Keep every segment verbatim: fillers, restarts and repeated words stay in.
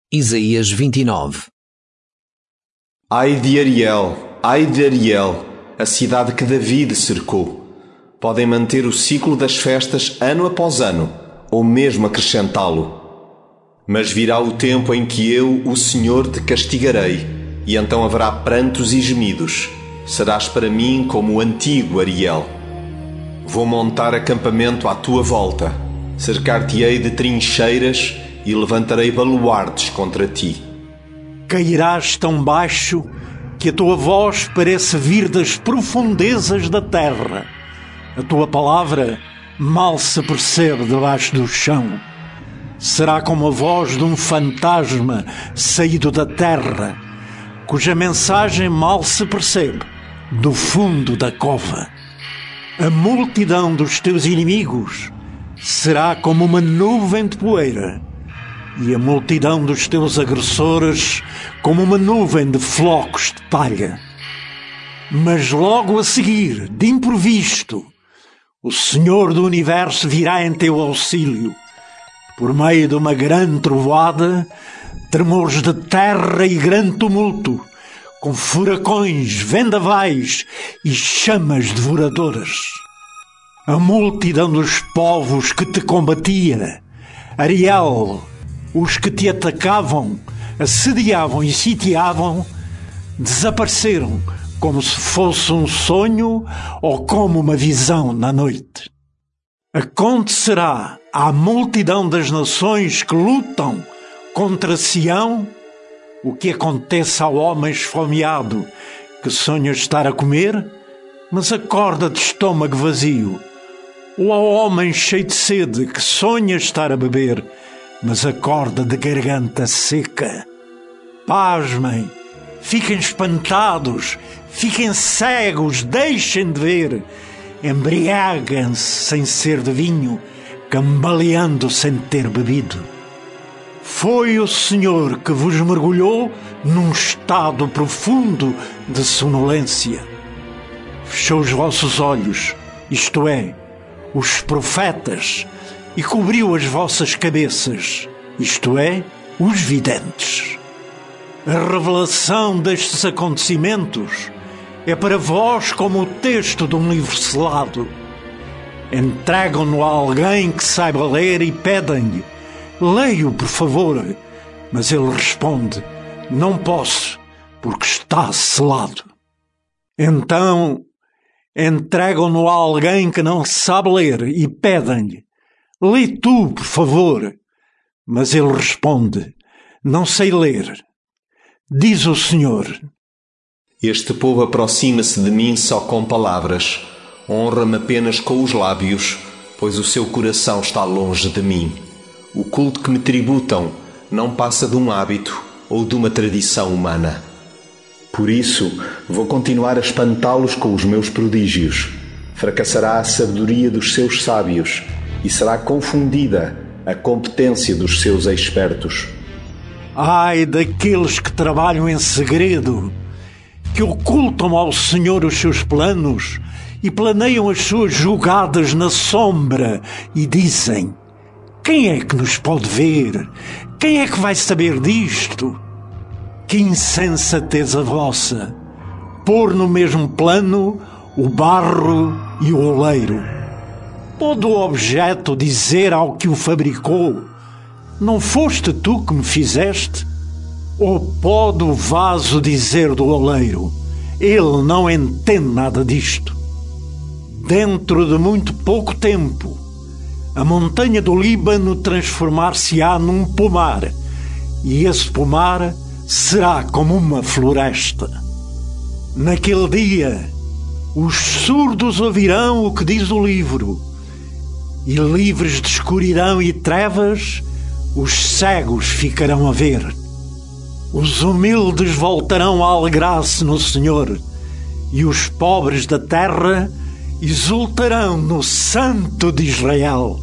Isaías vinte e nove. Ai de Ariel, ai de Ariel, a cidade que David cercou. Podem manter o ciclo das festas ano após ano, ou mesmo acrescentá-lo. Mas virá o tempo em que eu, o Senhor, te castigarei, e então haverá prantos e gemidos. Serás para mim como o antigo Ariel. Vou montar acampamento à tua volta, cercar-te-ei de trincheiras e levantarei baluartes contra ti. Cairás tão baixo que a tua voz parece vir das profundezas da terra. A tua palavra mal se percebe debaixo do chão. Será como a voz de um fantasma saído da terra, cuja mensagem mal se percebe do fundo da cova. A multidão dos teus inimigos será como uma nuvem de poeira, e a multidão dos teus agressores como uma nuvem de flocos de palha. Mas logo a seguir, de improvisto, o Senhor do Universo virá em teu auxílio. Por meio de uma grande trovoada, tremores de terra e grande tumulto, com furacões, vendavais e chamas devoradoras. A multidão dos povos que te combatia, Ariel, os que te atacavam, assediavam e sitiavam, desapareceram como se fosse um sonho ou como uma visão na noite. Acontecerá à multidão das nações que lutam contra Sião o que acontece ao homem esfomeado que sonha estar a comer, mas acorda de estômago vazio, ou ao homem cheio de sede que sonha estar a beber, mas acorda de garganta seca. Pasmem, fiquem espantados, fiquem cegos, deixem de ver, embriaguem-se sem ser de vinho, cambaleando sem ter bebido. Foi o Senhor que vos mergulhou num estado profundo de sonolência. Fechou os vossos olhos, isto é, os profetas, e cobriu as vossas cabeças, isto é, os videntes. A revelação destes acontecimentos é para vós como o texto de um livro selado. Entregam-no a alguém que saiba ler e pedem-lhe: leia-o, por favor. Mas ele responde: não posso, porque está selado. Então entregam-no a alguém que não sabe ler e pedem-lhe: lê tu, por favor. Mas ele responde: não sei ler. Diz o Senhor: este povo aproxima-se de mim só com palavras, honra-me apenas com os lábios, pois o seu coração está longe de mim. O culto que me tributam não passa de um hábito ou de uma tradição humana. Por isso, vou continuar a espantá-los com os meus prodígios. Fracassará a sabedoria dos seus sábios e será confundida a competência dos seus expertos. Ai daqueles que trabalham em segredo, que ocultam ao Senhor os seus planos e planeiam as suas jogadas na sombra e dizem: quem é que nos pode ver? Quem é que vai saber disto? Que insensatez a vossa! Pôr no mesmo plano o barro e o oleiro. Pode o objeto dizer ao que o fabricou: não foste tu que me fizeste? Ou pode o vaso dizer do oleiro: ele não entende nada disto? Dentro de muito pouco tempo, a montanha do Líbano transformar-se-á num pomar, e esse pomar será como uma floresta. Naquele dia, os surdos ouvirão o que diz o livro, e livres de escuridão e trevas, os cegos ficarão a ver. Os humildes voltarão a alegrar-se no Senhor, e os pobres da terra exultarão no Santo de Israel.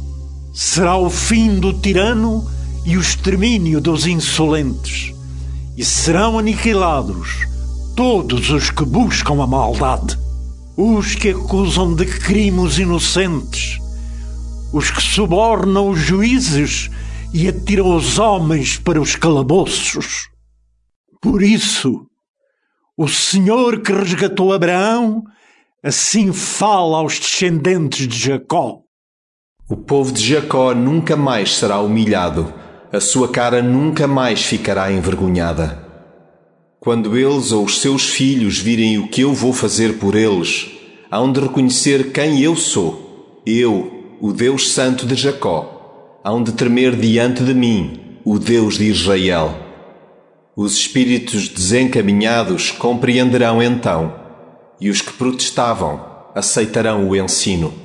Será o fim do tirano e o extermínio dos insolentes, e serão aniquilados todos os que buscam a maldade, os que acusam de crimes inocentes, os que subornam os juízes e atiram os homens para os calabouços. Por isso, o Senhor que resgatou Abraão, assim fala aos descendentes de Jacó. O povo de Jacó nunca mais será humilhado, a sua cara nunca mais ficará envergonhada. Quando eles ou os seus filhos virem o que eu vou fazer por eles, hão de reconhecer quem eu sou, eu, o Deus Santo de Jacó. Hão de tremer diante de mim, o Deus de Israel. Os espíritos desencaminhados compreenderão então, e os que protestavam aceitarão o ensino.